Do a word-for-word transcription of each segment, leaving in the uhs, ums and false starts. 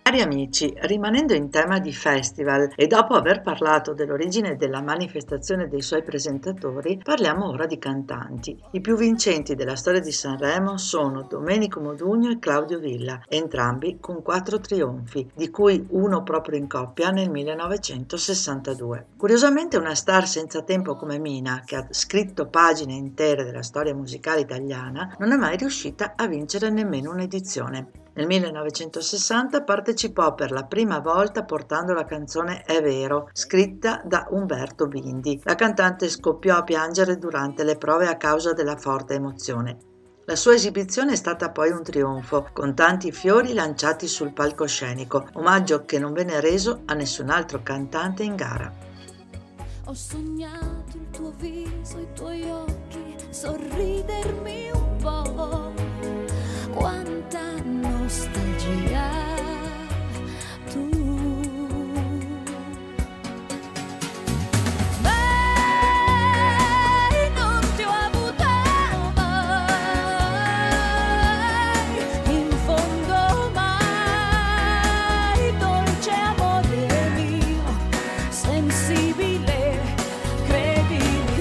Cari amici, rimanendo in tema di festival e dopo aver parlato dell'origine della manifestazione dei suoi presentatori, parliamo ora di cantanti. I più vincenti della storia di Sanremo sono Domenico Modugno e Claudio Villa, entrambi con quattro trionfi, di cui uno proprio in coppia nel millenovecentosessantadue. Curiosamente una star senza tempo come Mina, che ha scritto pagine intere della storia musicale italiana, non è mai riuscita a vincere nemmeno un'edizione. Nel millenovecentosessanta partecipò per la prima volta portando la canzone È vero, scritta da Umberto Bindi. La cantante scoppiò a piangere durante le prove a causa della forte emozione. La sua esibizione è stata poi un trionfo, con tanti fiori lanciati sul palcoscenico, omaggio che non venne reso a nessun altro cantante in gara. Ho sognato il tuo viso, i tuoi occhi, sorridermi un po'. Quanta nostalgia tu. Mai non ti ho avuta mai, in fondo mai, dolce amore mio, sensibile, credimi,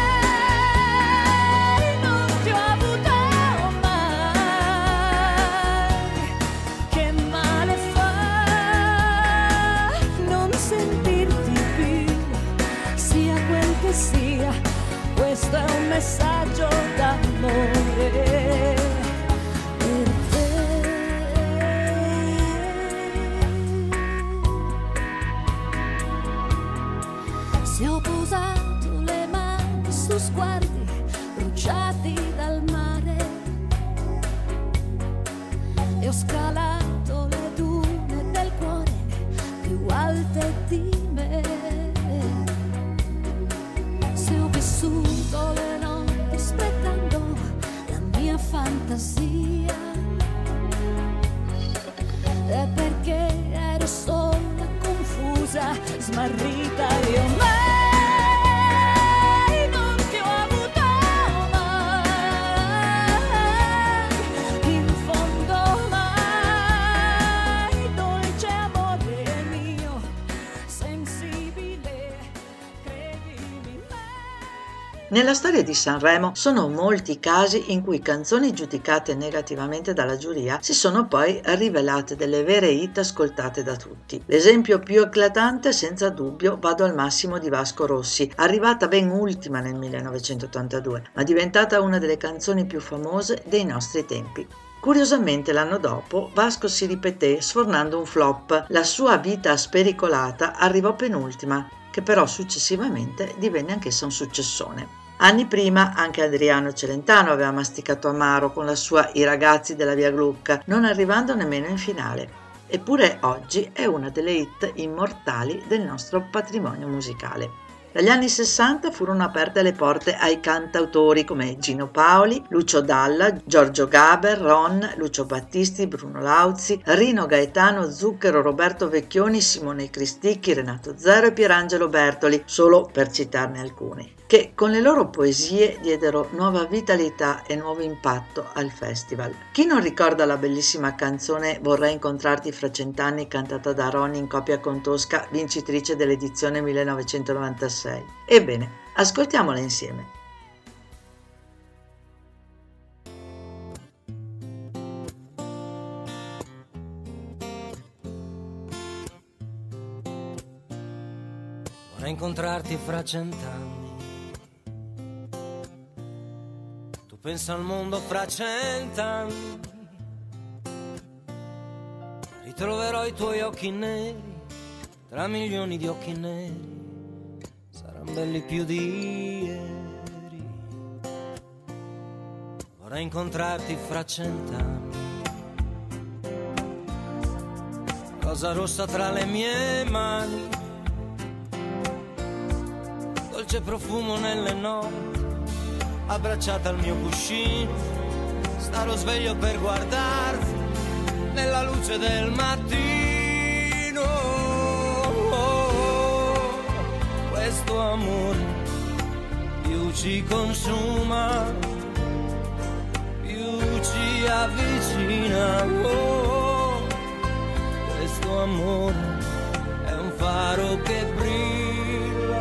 mai non ti ho avuta. Sia, questo è un messaggio d'amore per te. Se ho posato le mani su sguardi bruciati dal mare e ho scalato le dune del cuore più alte di me. Vissuto le notti aspettando la mia fantasia, è perché ero sola, confusa, smarrita. Io mai non ti ho avuto mai, in fondo mai, dolce amore mio, sensibile, credimi. Nella storia di Sanremo sono molti i casi in cui canzoni giudicate negativamente dalla giuria si sono poi rivelate delle vere hit ascoltate da tutti. L'esempio più eclatante, senza dubbio, Vado al massimo di Vasco Rossi, arrivata ben ultima nel millenovecentottantadue, ma diventata una delle canzoni più famose dei nostri tempi. Curiosamente l'anno dopo Vasco si ripeté sfornando un flop, la sua Vita spericolata arrivò penultima, che però successivamente divenne anch'essa un successone. Anni prima anche Adriano Celentano aveva masticato amaro con la sua I ragazzi della via Gluck, non arrivando nemmeno in finale. Eppure oggi è una delle hit immortali del nostro patrimonio musicale. Dagli anni sessanta furono aperte le porte ai cantautori come Gino Paoli, Lucio Dalla, Giorgio Gaber, Ron, Lucio Battisti, Bruno Lauzi, Rino Gaetano, Zucchero, Roberto Vecchioni, Simone Cristicchi, Renato Zero e Pierangelo Bertoli, solo per citarne alcuni, che con le loro poesie diedero nuova vitalità e nuovo impatto al festival. Chi non ricorda la bellissima canzone Vorrei incontrarti fra cent'anni cantata da Ronny in coppia con Tosca, vincitrice dell'edizione millenovecentonovantasei? Ebbene, ascoltiamola insieme. Vorrei incontrarti fra cent'anni, tu pensa al mondo fra cent'anni, ritroverò i tuoi occhi neri tra milioni di occhi neri, saranno belli più di ieri. Vorrei incontrarti fra cent'anni, rosa rossa tra le mie mani, dolce profumo nelle notti, abbracciata al mio cuscino, starò sveglio per guardarti nella luce del mattino. Oh, questo amore più ci consuma, più ci avvicina. Oh, questo amore è un faro che brilla.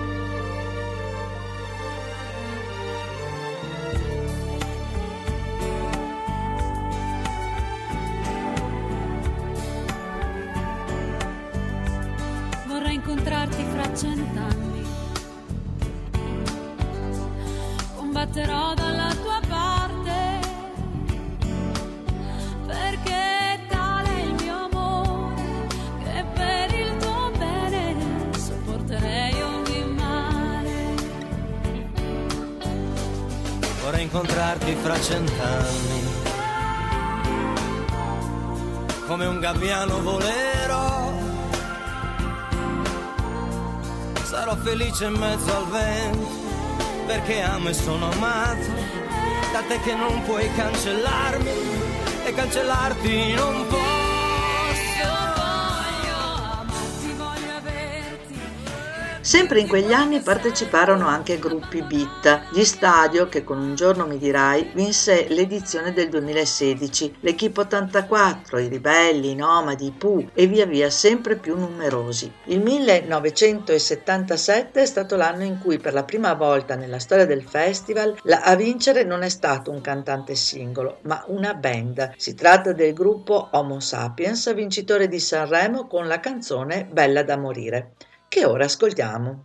Vorrei incontrarti fra cent'anni, combatterò dalla tua parte, perché tale è il mio amore, che per il tuo bene sopporterei ogni male. Vorrei incontrarti fra cent'anni, come un gabbiano volerò. Sarò felice in mezzo al vento, perché amo e sono amato da te, che non puoi cancellarmi e cancellarti non posso. Voglio amarti, voglio averti. Sempre in quegli anni parteciparono anche gruppi beat. Gli Stadio, che con Un giorno mi dirai vinse l'edizione del duemilasedici, l'Equipe ottantaquattro, i Ribelli, i Nomadi, i Pooh e via via sempre più numerosi. Il millenovecentosettantasette è stato l'anno in cui per la prima volta nella storia del festival la- a vincere non è stato un cantante singolo, ma una band. Si tratta del gruppo Homo Sapiens, vincitore di Sanremo con la canzone Bella da morire, che ora ascoltiamo.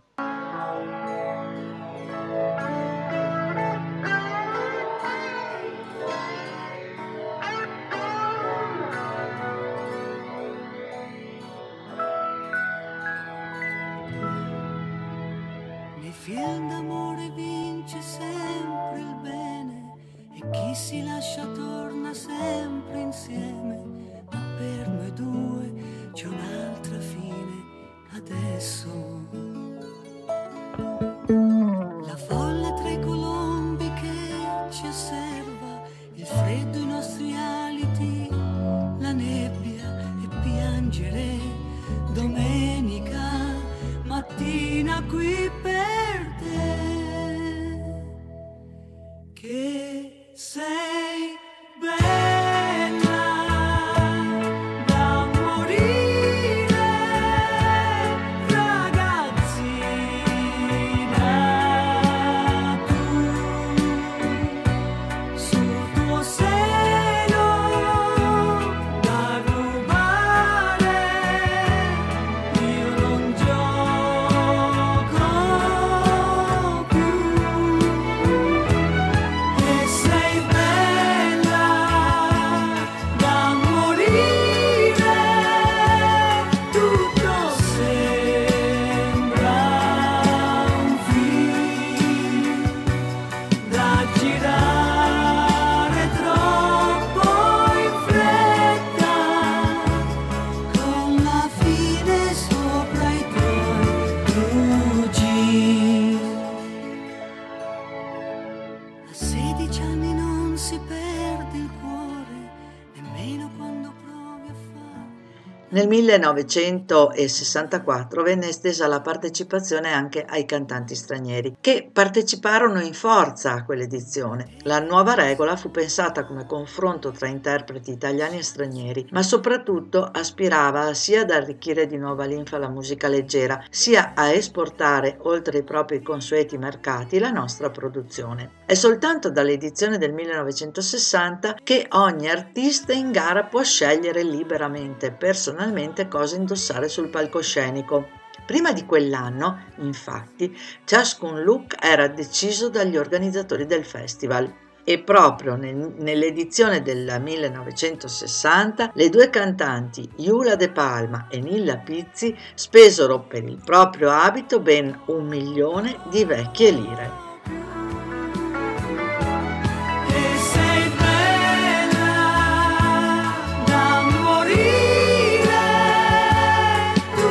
Nei film d'amore vince sempre il bene e chi si lascia torna sempre insieme, ma per noi due c'è un'altra fine adesso. La folla tra i colombi che ci osserva, il freddo, i nostri aliti, la nebbia e piangere domenica mattina qui per te, che sei bella da morire, ragazzina, tu sul tuo seno da rubare, io non gioco più, e sei bella da morire, tutto sembra un film da girare troppo in fretta, con la fine sopra i tuoi blue jeans. A sedici anni non si perde il cuore, nemmeno quando provi a fare. Nel millenovecentosessantaquattro venne estesa la partecipazione anche ai cantanti stranieri, che parteciparono in forza a quell'edizione. La nuova regola fu pensata come confronto tra interpreti italiani e stranieri, ma soprattutto aspirava sia ad arricchire di nuova linfa la musica leggera, sia a esportare oltre i propri consueti mercati la nostra produzione. È soltanto dall'edizione del millenovecentosessanta che ogni artista in gara può scegliere liberamente, personalmente, cosa indossare sul palcoscenico. Prima di quell'anno, infatti, ciascun look era deciso dagli organizzatori del festival. E proprio nel- nell'edizione del millenovecentosessanta le due cantanti Iula De Palma e Nilla Pizzi spesero per il proprio abito ben un milione di vecchie lire. E sei bella da morire,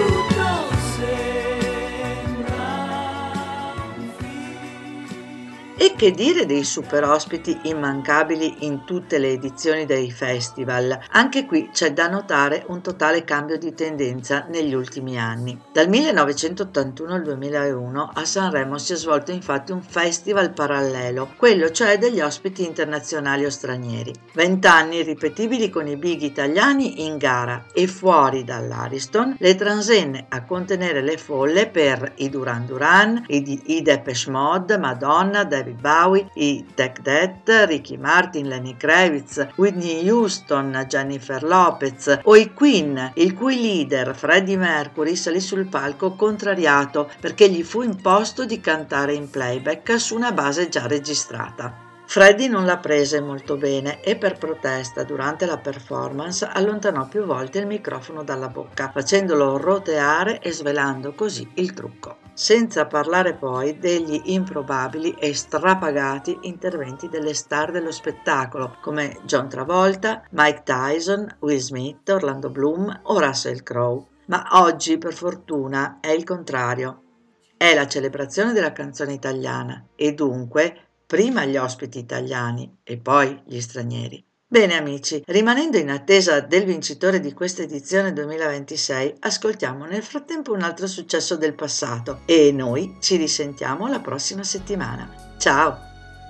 tutto sembra un film. E che dire dei super ospiti immancabili in tutte le edizioni dei festival? Anche qui c'è da notare un totale cambio di tendenza negli ultimi anni. Dal millenovecentottantuno al duemilauno a Sanremo si è svolto infatti un festival parallelo, quello cioè degli ospiti internazionali o stranieri. Vent'anni ripetibili con i big italiani in gara e fuori dall'Ariston le transenne a contenere le folle per i Duran Duran, i, i Depeche Mode, Madonna, David Bowie, i Take That, Ricky Martin, Lenny Kravitz, Whitney Houston, Jennifer Lopez o i Queen, il cui leader Freddie Mercury salì sul palco contrariato perché gli fu imposto di cantare in playback su una base già registrata. Freddie non la prese molto bene e per protesta durante la performance allontanò più volte il microfono dalla bocca, facendolo roteare e svelando così il trucco. Senza parlare poi degli improbabili e strapagati interventi delle star dello spettacolo come John Travolta, Mike Tyson, Will Smith, Orlando Bloom o Russell Crowe. Ma oggi, per fortuna, è il contrario. È la celebrazione della canzone italiana e dunque prima gli ospiti italiani e poi gli stranieri. Bene amici, rimanendo in attesa del vincitore di questa edizione duemilaventisei, ascoltiamo nel frattempo un altro successo del passato e noi ci risentiamo la prossima settimana. Ciao!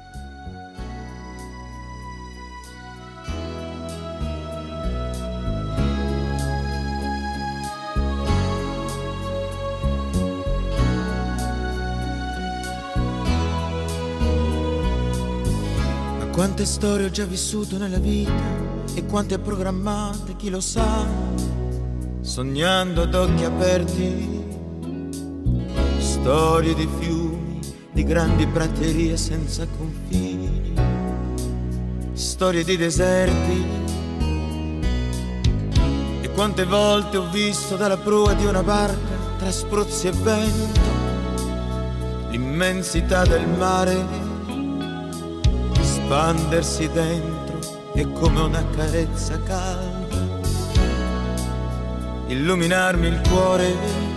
Quante storie ho già vissuto nella vita e quante programmate, chi lo sa, sognando ad occhi aperti, storie di fiumi, di grandi praterie senza confini, storie di deserti. E quante volte ho visto dalla prua di una barca, tra spruzzi e vento, l'immensità del mare espandersi dentro e come una carezza calda illuminarmi il cuore,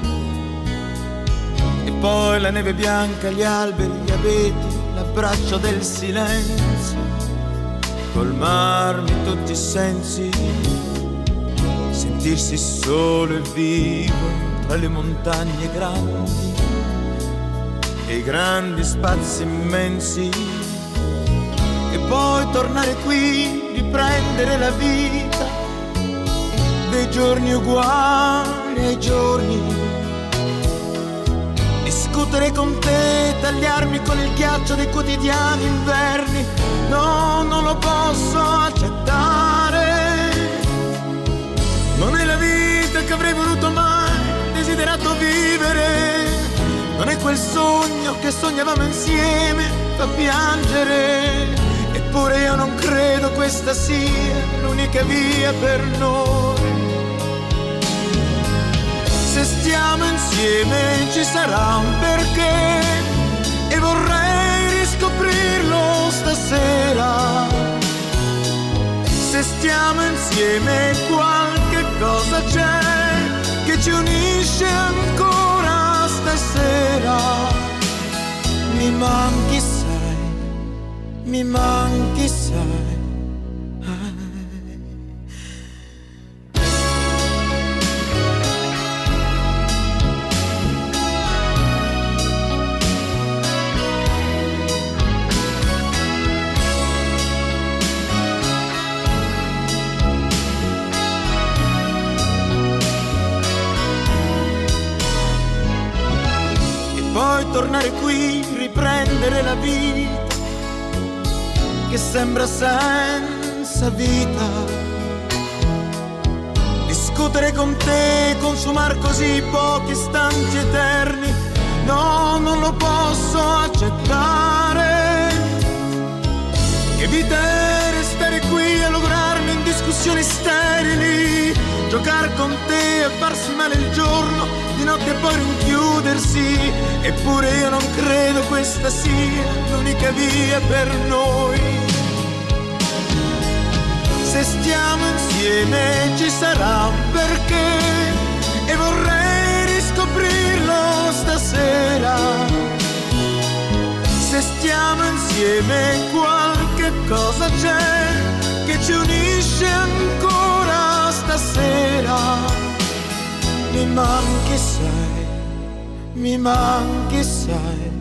e poi la neve bianca, gli alberi, gli abeti, l'abbraccio del silenzio, colmarmi tutti i sensi, sentirsi solo e vivo tra le montagne grandi e i grandi spazi immensi. E poi tornare qui, riprendere la vita dei giorni uguali ai giorni, discutere con te, tagliarmi con il ghiaccio dei quotidiani inverni. No, non lo posso accettare, non è la vita che avrei voluto mai desiderato vivere, non è quel sogno che sognavamo insieme, fa piangere. Eppure io non credo questa sia l'unica via per noi. Se stiamo insieme ci sarà un perché e vorrei riscoprirlo stasera. Se stiamo insieme qualche cosa c'è che ci unisce ancora stasera. Mi manchi sai, mi manchi sai. E poi tornare qui, riprendere la vita che sembra senza vita, discutere con te, consumar così pochi istanti eterni. No, non lo posso accettare. Che vita è restare qui a lograrmi in discussioni sterili, giocare con te e farsi male il giorno, di notte poi rinchiudersi. Eppure io non credo questa sia l'unica via per noi. Se stiamo insieme ci sarà un perché e vorrei riscoprirlo stasera. Se restiamo insieme, qualche cosa c'è che ci unisce ancora stasera. Mi manchi, sai, mi manchi, sai,